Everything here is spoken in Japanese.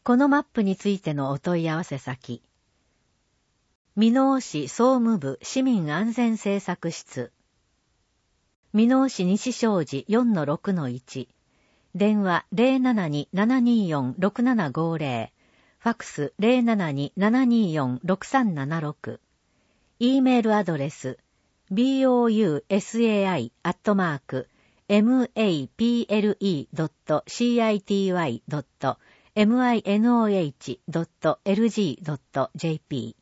このマップについてのお問い合わせ先。箕面市総務部市民安全政策室。箕面市西小路 4-6-1。電話 072-724-6750。ファクス 072-724-6376。E メールアドレス bousai@maple.city.minoh.lg.jp